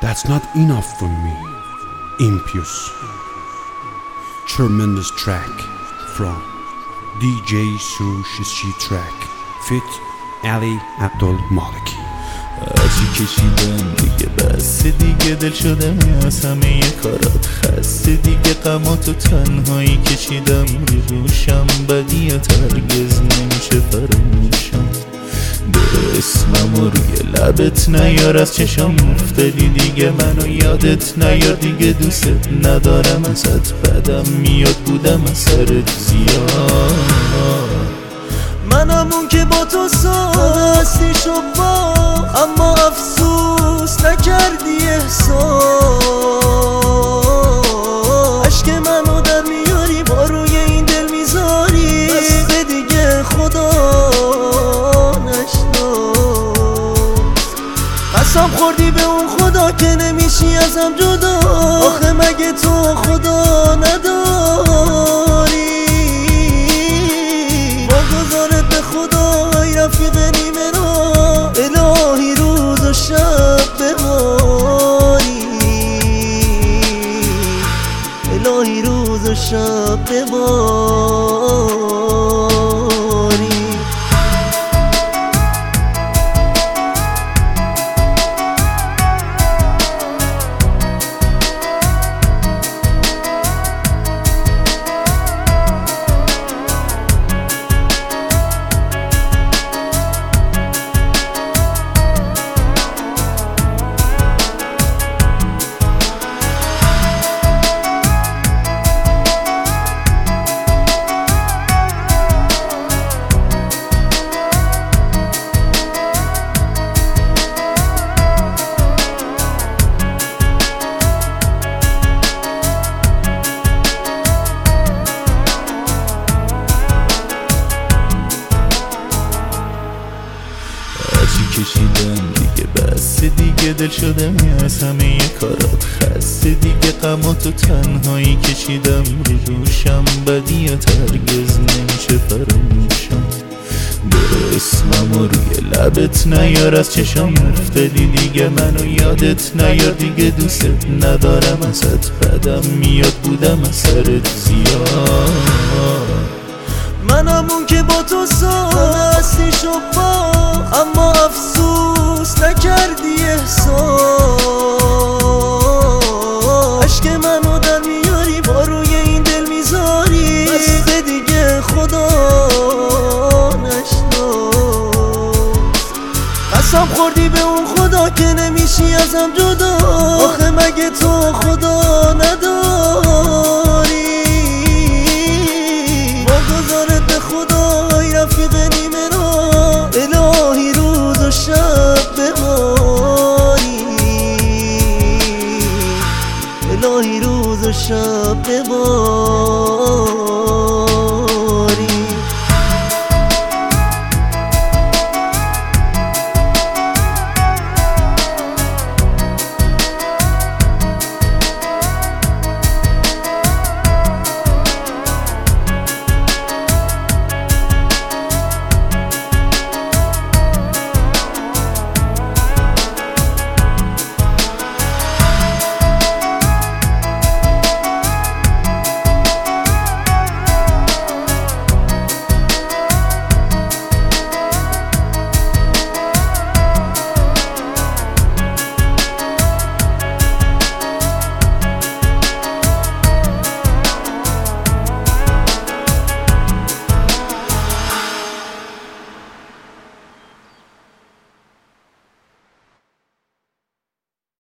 That's not enough for me. Impious. Tremendous track from DJ Sushi Track Fit Ali Abdul Maliki. هرچی کشیدم دیگه بس، دیگه دل شدم از همه کارات خسته، دیگه غماتو تنهایی کشیدم رو دوشم، بدیت هرگز نمیشه فراموشم. به اسمم و روی لبت نیار، از چشم افتادی دیگه منو یادت نیار، دیگه دوست ندارم ازت، بدم میاد بودم از سرت زیاد. منم اون که با تو ساستی شد با، اما افسوس نکردی احساس. عشق منو در میاری با روی این دل میذاری، بس دیگه خدا نشناس. قسم خوردی به اون خدا که نمیشی ازم جدا، آخه مگه تو خدا نداری؟ رفیق نیمه را الهی روز و شب بباری، الهی روز و شب بباری. کشیدم دیگه بس، دیگه دل شدم از همه کارات خسته، دیگه غماتو تنهایی کشیدم رو دوشم، بدیت هرگز نمیشه فراموشم. به اسمم و روی لبت نیار، از چشم افتادی دیگه منو یادت نیار، دیگه دوست ندارم ازت، بدم میاد بودم از سرت زیاد. منم اون که با تو ساستی شد با، اما افسوس نکردی احساس. عشق منو در میاری با روی این دل میذاری، بس دیگه خدا نشناس. قسم خوردی به اون خدا که نمیشی ازم جدا، آخه مگه تو خدا نداری؟ رفیق نیمه را الهی روز و شب بباری، الهی روز و شب بباری.